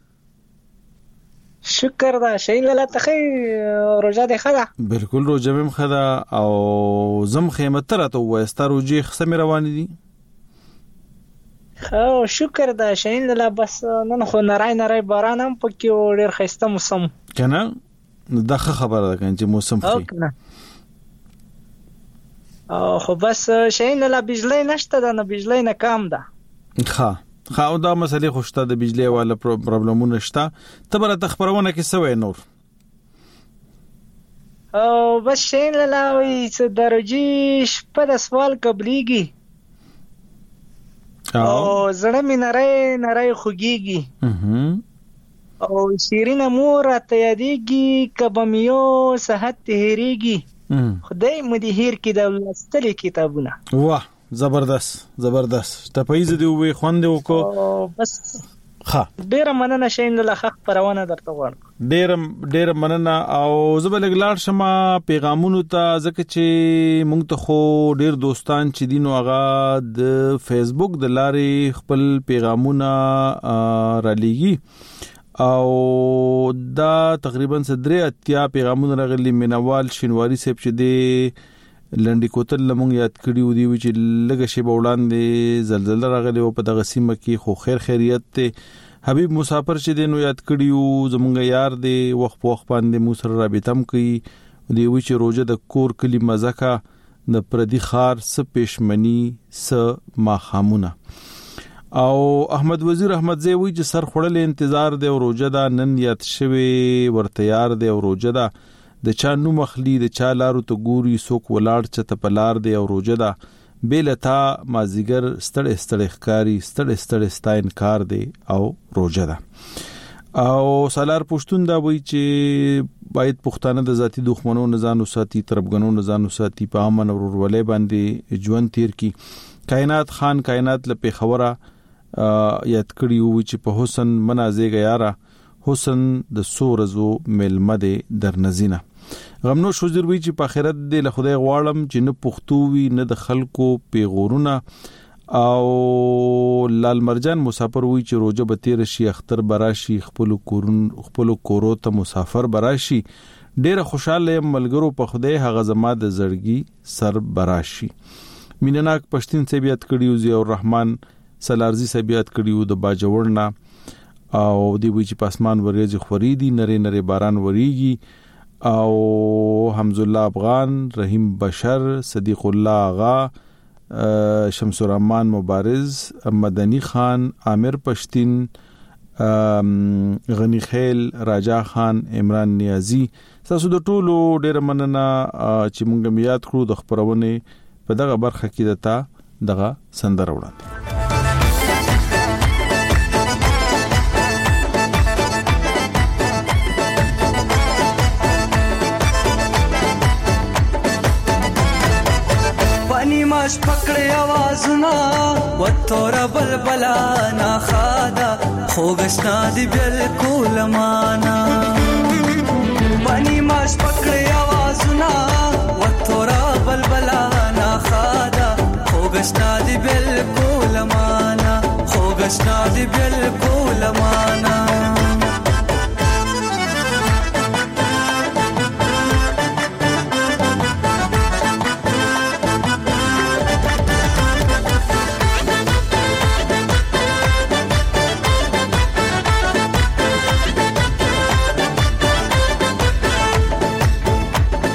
شکر دا شین لاله ته روزه ده خدا بالکل روزه مم خدا او زم خیمت تر ته وستا روزي خصم روان دي خو شکر دا شین لاله بس نن خو نړۍ باران هم پکې ډیر خسته موسم کنه دغه خبره ده چې موسم خي خو بس شین لاله بجلی نشته دا نه بجلی نه کم ده خو دا مسلې خوشته د بجلی والا پرابلمونه شته تبره تخبرونه کې سوې نور او بس شین لاله وي چې درجه شپه د سوال قبليږي او زړه مې نری خوږيږي او شیرینه مور ته یادېږي کبمیو صحت هېریږي خدای مدي هیر کې د لستل کتابونه واه زبردست تپایز دی وې خوند وکړو بس ډیر مننه شین له حق پرونه درته وړم ډیر مننه او زبلګلار شمه پیغامونو ته ځکه چې مونږ ته خو ډیر دوستان چې دینو هغه د فیسبوک د لارې خپل پیغامونه را لېږي او دا تقریبا 3 پیغامونه راغلي مینوال شینواری صاحب چې دی لنډی کوتل لمون یاد کړیو دی چې لږه شی بولاندې زلزلہ راغلی او په دغه سیمه کې خو خیریت ته حبیب مسافر چې دینو یاد کړیو زمونږ یار دی وخت باندې مو سره رابطم کوي دی چې روزه د کور کلی مزکا د پردي خار س پېشمنی س ماخامونه او احمد وزیر احمد زوی چې سر خړل انتظار دی او روزه دا نن یاد شوی ورته یار دی او روزه دا د چا نو مخلی د چا لارو ته ګوري سوک ولاړ چته پلار دی او روزه دا بیلتا مازیګر ستړ ښکاری ستړ انکار دی او روزه دا او سالار پښتون دا وای چې باید پښتانه د ذاتی دښمنو نزانو ساتي تربګنو نزانو ساتي په امن او ورولې باندې ژوند تیر کی کائنات خان کائنات لپاره خبره یاد کړیو چې په حسن منازېګ یارا حسن د سورزو ملمده در نزینه غمنو شوزر وی چې په آخرت د خدای غواړم چې نه پښتو وی نه د خلکو پیغورونه او لال مرجان مسافر وی چې روزه به تیر شي اختر براشي خپل کورو ته مسافر براشي ډیره خوشاله ملګرو په خدای هغه زما د زړګي سر براشي مینناک پښتون سی بیات کړیو زی او رحمان سلارزی سی بیات کړیو د باجوړنا او دی وی چې پاسمان ورېځ خوريدي نری باران وریږي او حمز الله افغان رحیم بشر صدیق الله آغا شمس الرحمن مبارز مدنی خان عامر پښتین غنی خیل راجا خان عمران نیازی تاسو د ټولو ډیر مننه چې مونږ یاد کړو د خبرونه په دغه برخه کې دغه سندره وړاندې ماش پکړې आवाजونه وتور بلبلا نا خادا خوګشنا دی بالکل معنا پانی ماش پکړې आवाजونه وتور بلبلا نا خادا خوګشنا دی بالکل معنا خوګشنا دی بالکل معنا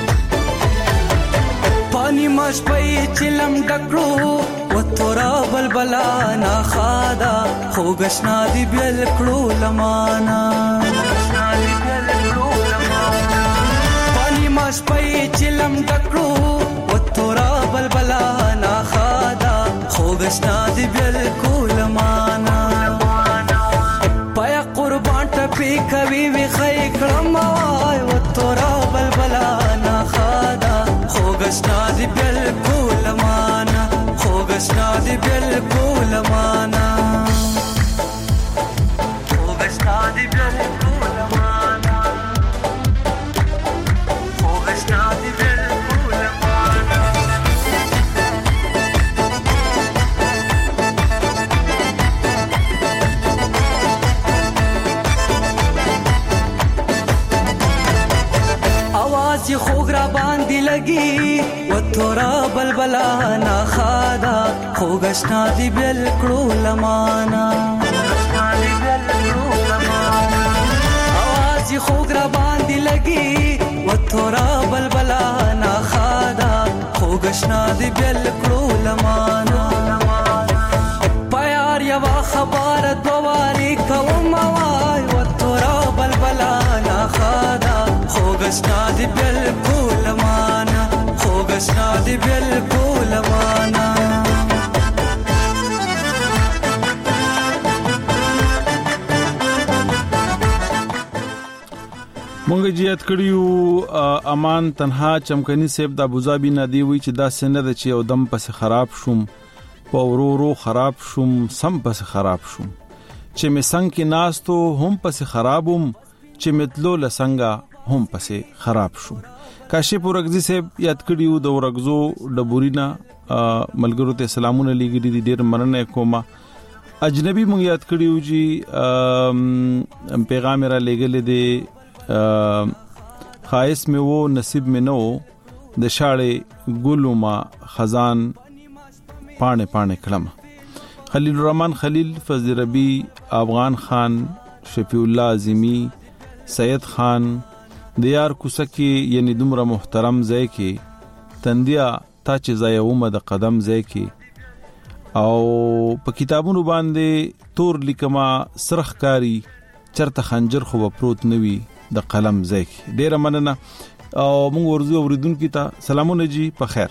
چلم ډکړو وتورا بلبلا نا خادا خوګشنا دی بل کړو لمانا پانی ماش پي چلم دکړو وتورا بلبلا نا خادا خوګشنا دی بل کولمانا پیا قربان ټپي کوي وی خې کړم وای وتورا بلبلا نا خادا خوګشنا دی بل کولمانا خوګشنا دی بل کولمانا خوګشنا دی بل کولمانا خوګشنا دی بل کولمانا आवाज ये खोगरा बांधी लगी वो थोड़ा बलबला ना खादा खोगशना दी बेल कड़ो लमाना आवाज ये खोगरा बांधी लगी वो थोड़ा बलबला ना खादा खोगशना दी बेल कड़ो लमाना प्यार यवा खबर दोवारी कवमावाय वो थोड़ा बलबला ना खादा خوګشنا دی بالکل معنا خوګشنا دی بالکل معنا مونږ جیات کړیو امان تنها چمکنی سیب د ابوظبی ندی وی چې دا سند چې یو دم پس خراب شوم پورورو خراب شوم سم پس خراب شوم چې می څنګه کې ناستو هم پس خرابوم چې متلو لسنګا هم پسې خراب شو کاشف ورغزي صاحب یاد کړیو د ورغزو ډبورینا ملګرو ته سلامونه لګیدي دي ډیر مننه کومه اجنبي مونږ یاد کړیو جی پیغام را لګل دي خاص مې وو نصیب مې نو د شاړې ګلوما خزان پانه پانه کلم خلیل الرحمن خلیل فضل ربی افغان خان شفیع الله عظیمی سید خان دیار کوسکی یعنی دومره محترم ځای کې تندیا تا چې ځای اومه د قدم ځای کې او په کتابونو باندې تور لیکما سرخکاری چرته خنجر خو پروت نوي د قلم ځای کې ډیره مننه او موږ ورزو اوریدونکو ته سلامونه جی په خیر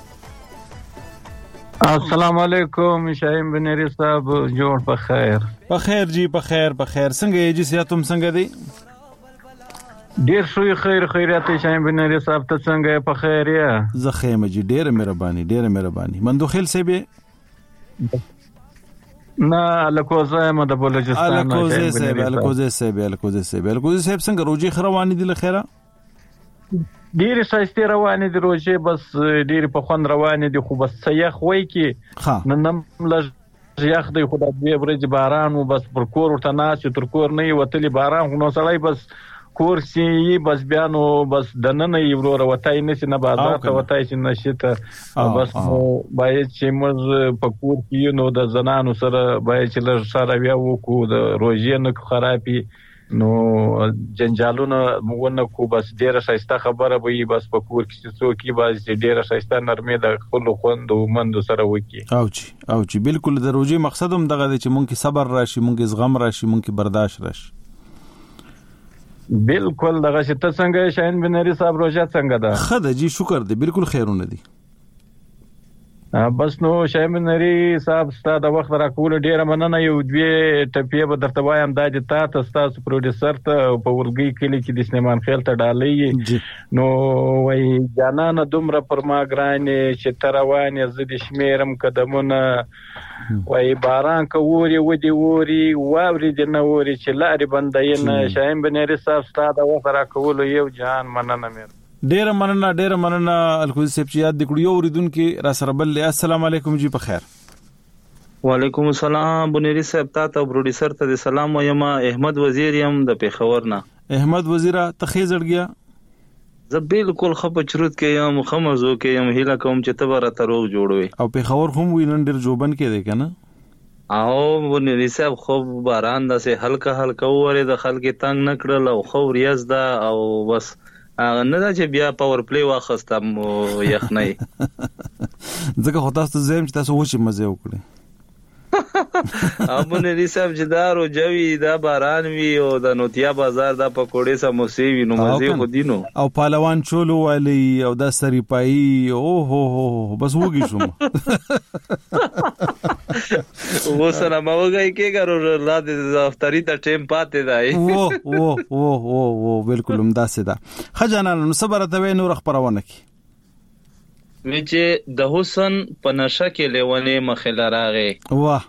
السلام علیکم شایم بنری صاحب جوړ په خیر جی په خیر څنګه یې جی سیاتم څنګه دی ډیر شوی خیرات شایم بنری صاحب ته څنګه په خیر یا زخیمه جی ډیره مهرباني مندوخیل صاحب نه الکوزه مده بلوچستان الکوزه صاحب څنګه روزي خروانی دي لخيره ډیر شایسته روانه دي روزي بس ډیر په خوند روانه دي خو بس سیاخ وای کی نن لږ یخ دی خو د دې ورځې باران او بس پر کور ورته ناس تر کور نه وتلی باران خو نو سړی بس کورسي بس بیانو بس دنه یې ورور وتای نشي نه بازار ته وتای شي نشته بس باید چې موږ په کور کې نو د زنانو سره باید چې لږ سره بیا وکړو د روزي نه خرابي نو جنجالونه مونږ کو بس ډیره شایسته خبره وي بس په کور کې څوک بس ډیره شایسته نرمه د خپل خوند او مند سره وکي او چې بالکل د روزي مقصد هم دغه چې مونږ صبر راشي مونږ زغم راشي مونږ برداشت راشي بالکل دغه چې ته څنګه شاین بنری صاحب روزه څنګه ده خدای جی شکر دې بالکل خیرونه دي بس نو شایم نری صاحب ستاسو د وخت راکول ډیره مننه یو دوی ټپی به درته وایم د تاسو پروډوسر ته په ورګي کلی کې د سلیمان خیل ته ډالۍ نو وای جانانه دومره پر ما ګرانه چې تروانه زدي شمیرم قدمونه وای باران کووري ودی ووري واوري د نوري چې لاري بنداینه شایم بنری صاحب ستاسو د وخت راکول یو جان مننه مې ډیره مننه الکوزي صاحب چې یاد دکړو یو ریدونکو را سره بل السلام علیکم جی په خیر وعلیکم السلام بنيري صاحب تاسو پروډوسر ته سلام وایم احمد وزیر يم د پیښور نه احمد وزیر ته خېزړګیا زه بالکل خپ چروت کې یم خمرزو کې یم هیله کوم چې تبره تروغ جوړوي او پیښور هم وینن ډیر جوبن کې دی کنه او بنيري صاحب خو باران داسې هلکه وره د خلک تنگ نکړل او خو ریاض دا او بس نه دا چې بیا پاور پلی واخستم یخنۍ ځکه خو تاسو زم چې تاسو وښه مزه وکړي امونه صاحب چې دا روجوي دا باران وی او د نوتیا بازار دا پکوړې سموسې وی نو مزه خو دینو او پهلوان چولو والی او دا سری پای او هو بس وګی شوم وسره موګای کې ګرو لا د دفتری ته ټیم پاتې دی او بالکل همداسې ده خجانانو نو صبر ته نور خبرونه کی چې د حسن په نشه کې لیونې مخله راغې واه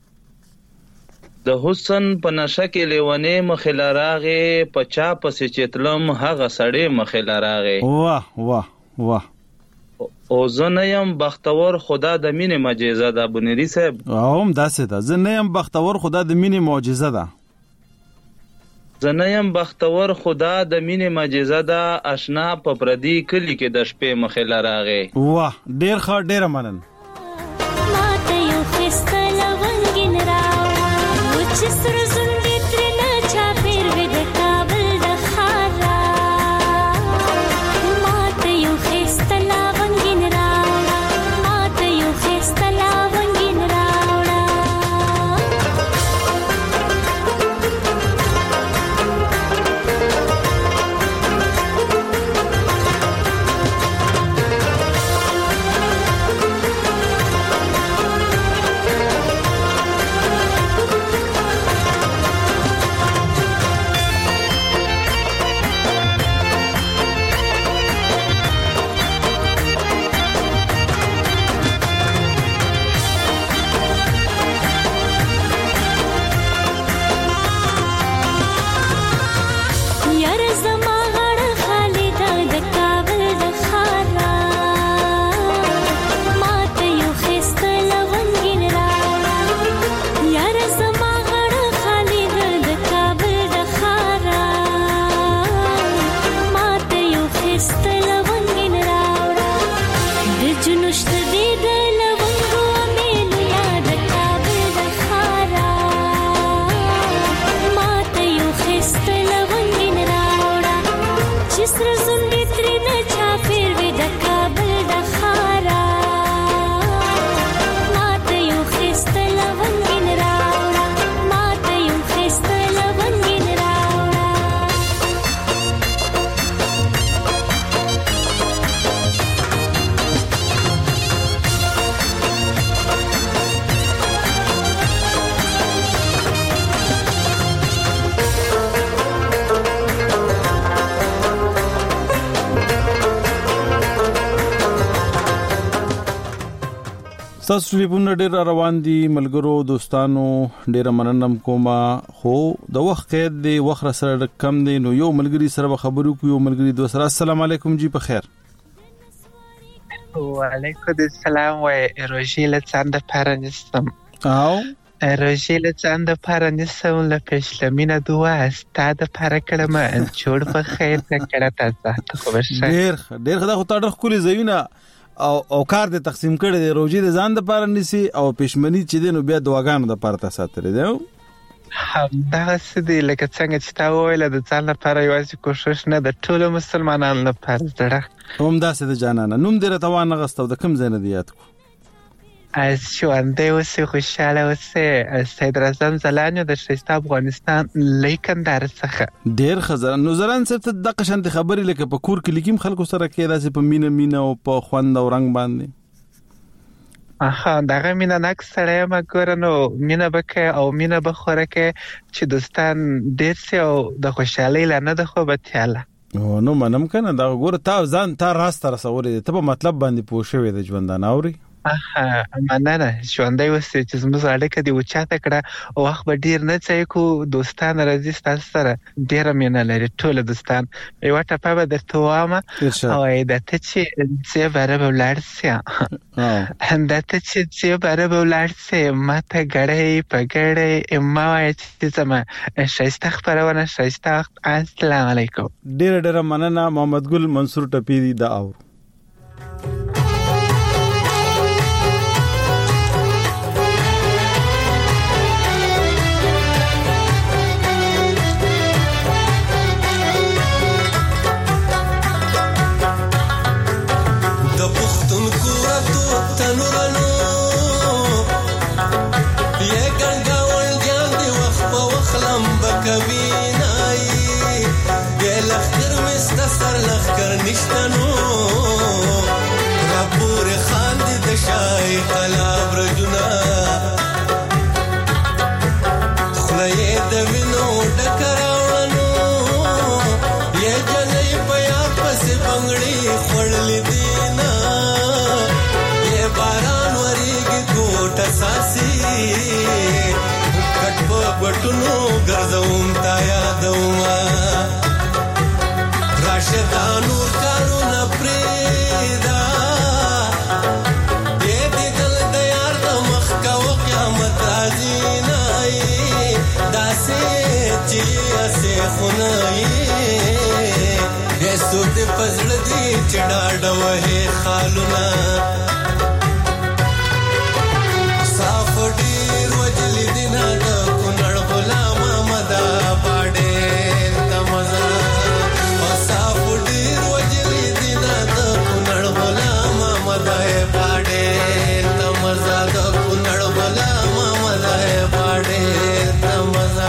د حسن په نشه کې لیونې مخله راغې په چا پسې چتلم هغه سړې مخله راغې واه او زه نه یم بختور خدا د مینې معجزه ده بنيري صاحب هم داسې ده زه نه یم بختور خدا د مینې معجزه ده زه نه یم بختور خدا د مینې معجزه ده آشنا په پردي کلی کې د شپې مخله راغې واه ډیر ښه ډیر منن ماته یو خسته لونګین راوړه چې سر زندې تر نه چا پیر وې د کابل د خارا ماته یو خسته لونګین راوړه ماته یو خسته لونګین راوړه تاسو ټلیفون ډیر روان دي ملګرو دوستانو ډیر مننم کومه خو د وخت قید دی وخت سره کم دی نو یو ملګری سره خبرو کو یو ملګری دوسرا السلام علیکم جی په خیر وعلیکم السلام و روجیل چند پرنستم او روجیل چند پرنستم لپشلمینه دوا استاد پرکلمه جوړ په خیر کړه تاسو خو ورشه ډیر خدای خو تاړه خولي زوینه او کار د تقسیم کړي د روجي د ځان د پاره نسی او پښمنی چې دینو بیا دواګانو د پاره تاسو ساتل دي دا سدي لکه څنګه چې تا ویل د ځان لپاره یوازې کوشش نه د ټولو مسلمانانو لپاره زړه هم دا سده جانانه نوم دې راتوان غستو د کوم ځای نه دیات کو از ژوندې اوسې خوشاله اوسې سید اعظم زلانیو د شریسته افغانستان لیکن در څخه ډیر خزر نو زران څه د قشنت خبرې لکه په کور کې لیکم خلکو سره کې داسې په مینه او په خوند او رنگ باندې دغه مینه نک سره ما ګورنو مینه بکه او مینه بخوره کې چې دوستان ډیر سي او د خوشحالي لنه د خو به تیاله نو منم کنه دا ګوره تا ځان تا راست رسولې ته په مطلب باندې پوه شوې د ژوندانه اوري مننه ژوندۍ اوسې چې زموږ اړیکه دې اوچاته کړه او وخت به ډیر نه ځای کو دوستان راځي ستاسو سره ډیره مینه لري ټول دوستان یو ټپه به درته وایم او دا ته چې زه بره به ولاړ سم دا ته چې زه بره به ولاړ سم ماته ګړی په ګړی ما وایي چې زما ښایسته خپرونه ښایسته السلام علیکم ډیره مننه محمد ګل منصور ټپی دی دا او تنورانو یک کټ په پټونو ګرځوم تا یادوما راشدا نور کارونه پریدا دې دل د یار د مخ کا قیامت راځي نه داسې چې اسه خنای یسو دې پزړ دې چډا ډوه خالونه صاف ډیر وجل دینا د کونړ غلام مدا پاډې تمزا صاف ډیر وجل دینا د کونړ غلام مدا پاډې تمزا د کونړ غلام مدا پاډې تمزا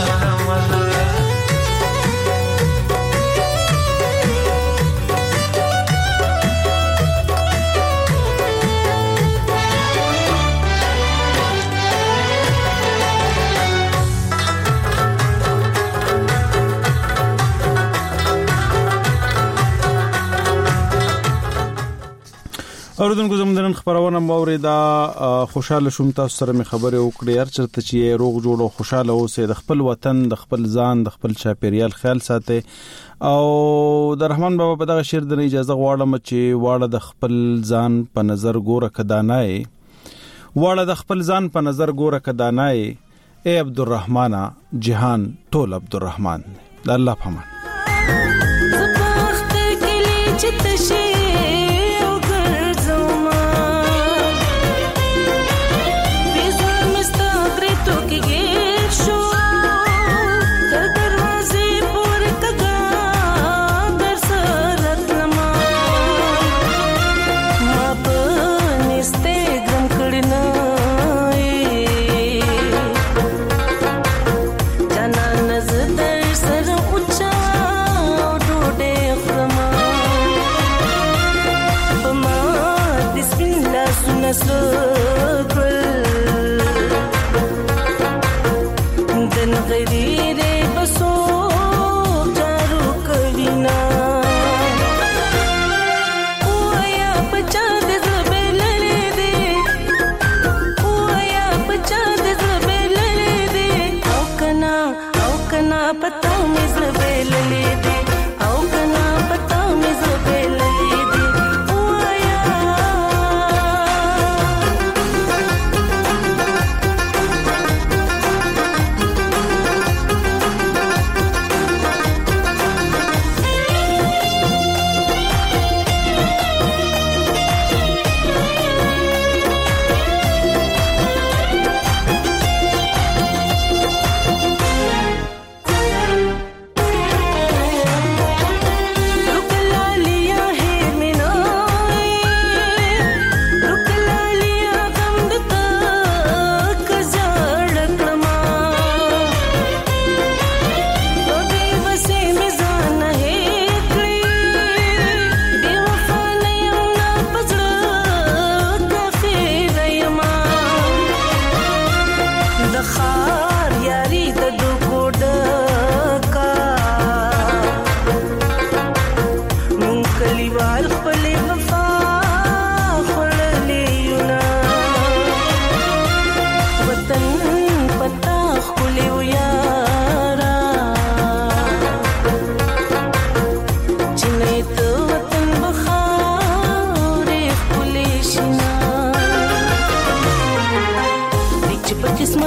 اوردونکو زموږ نن خبرونه موري دا خوشاله شوم تاسو سره مې خبرې وکړې هر چرته چې روغ جوړ او خوشاله اوسئ د خپل وطن د خپل ځان د خپل چاپیریال خیال ساتئ او د رحمان بابا په دغه شعر د اجازه غواړم چې واړه د خپل ځان په نظر ګوره کدانای واړه د خپل ځان په نظر ګوره کدانای اے عبدالرحمن جهان ټول عبدالرحمن د الله پامان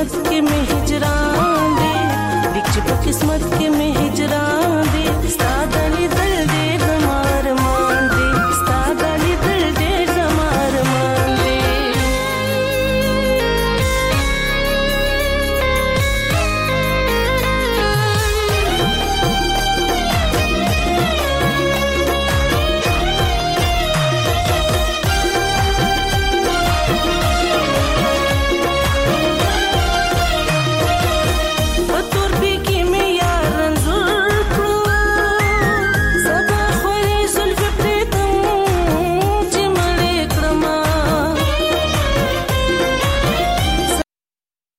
किस्मत के में हिजरान दे